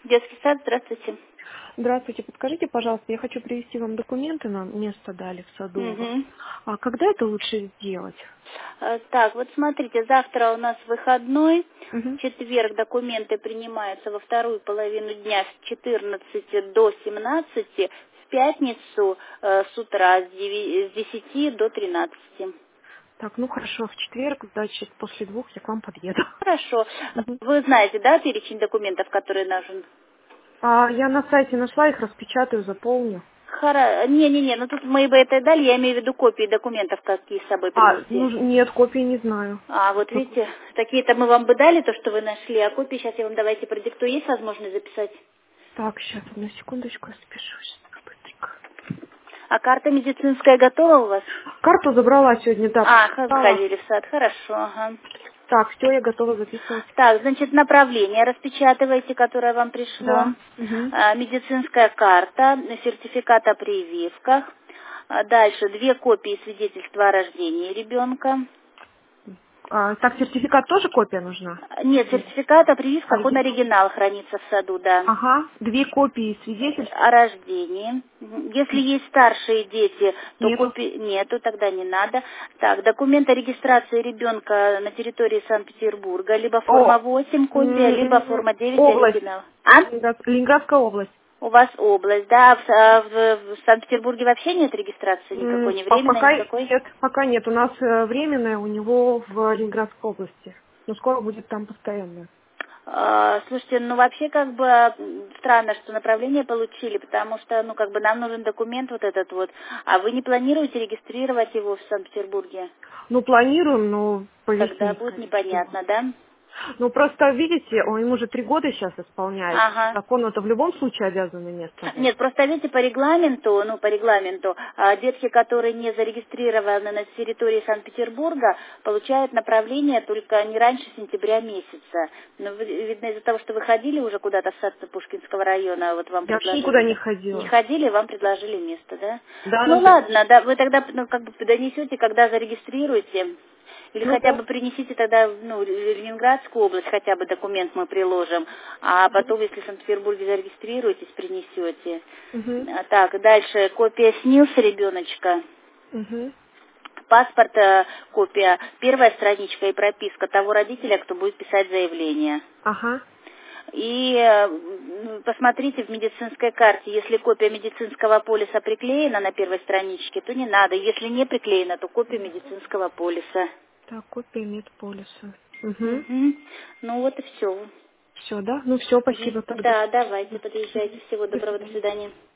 Детский сад, здравствуйте. Здравствуйте, подскажите, пожалуйста, я хочу привезти вам документы, нам место дали в Садово. Мгм. А когда это лучше сделать? Так, вот смотрите, завтра у нас выходной. В Мгм. четверг документы принимаются во вторую половину дня с 14 до 17, в пятницу с утра с 10 до 13. Так, ну хорошо, в четверг, значит, после 2 я к вам подъеду. Хорошо. Мгм. Вы знаете, да, перечень документов, которые нужен? Я на сайте нашла их, распечатаю, заполню. Не-не-не, ну тут мы бы это и дали, я имею в виду копии документов, какие с собой принести. Нет, копии не знаю. Вот Ну, видите, такие-то мы вам бы дали, то, что вы нашли, а копии сейчас я вам давайте продиктую. Есть возможность записать? Так, сейчас, одну секундочку, я спешу сейчас быстренько. А карта медицинская готова у вас? Карту забрала сегодня, да, прочитала. Заходили в сад, хорошо, ага. Так, все, я готова записывать. Так, значит, направление распечатывайте, которое вам пришло. Да. Мгм. Медицинская карта, сертификат о прививках. Дальше 2 копии свидетельства о рождении ребенка. Так, сертификат тоже копия нужна? Нет, сертификат о прививках, он Оригинал. оригинал хранится в саду, да. Ага, 2 копии свидетельств. О рождении. Если есть старшие дети, то Нету. копий нету, тогда не надо. Так, документ о регистрации ребенка на территории Санкт-Петербурга, либо форма 8 копия, либо форма 9 Область. оригинал. Ленинградская область. У вас область, да, в Санкт-Петербурге вообще нет регистрации никакой, ни временной, Пока никакой? нет, пока нет. У нас временная, у него в Ленинградской области. Но скоро будет там постоянная. Слушайте, ну вообще как бы странно, что направление получили, потому что, ну как бы нам нужен документ вот этот вот, а вы не планируете регистрировать его в Санкт-Петербурге? Ну, планируем, но Тогда повеснить, будет скорее всего. непонятно, да? Ну, просто, видите, ему уже 3 года сейчас исполняется. Ага. Закон это в любом случае обязаны место дать. Нет, просто видите, по регламенту, детки, которые не зарегистрированы на территории Санкт-Петербурга, получают направление только не раньше сентября месяца. Но, видно, из-за того, что вы ходили уже куда-то в сад Пушкинского района, вот вам Я вообще никуда не предложили. Не ходила. ходили, вам предложили место, да? Да, Ну нам ладно, предложили. да, вы тогда как бы донесете, когда зарегистрируете. Или Ну хотя да. бы принесите тогда, в Ленинградскую область, хотя бы документ мы приложим, а потом, если в Санкт-Петербурге зарегистрируетесь, принесете. Угу. Так, дальше копия СНИЛС ребеночка, Угу. паспорт, копия, первая страничка и прописка того родителя, кто будет писать заявление. Ага. И посмотрите в медицинской карте, если копия медицинского полиса приклеена на первой страничке, то не надо. Если не приклеена, то копия медицинского полиса. Так, копия медполиса. Угу. Угу. Ну вот и все. Все, да? Ну все, спасибо тогда. Да, давайте, подъезжайте. Всего До доброго, до свидания. свидания.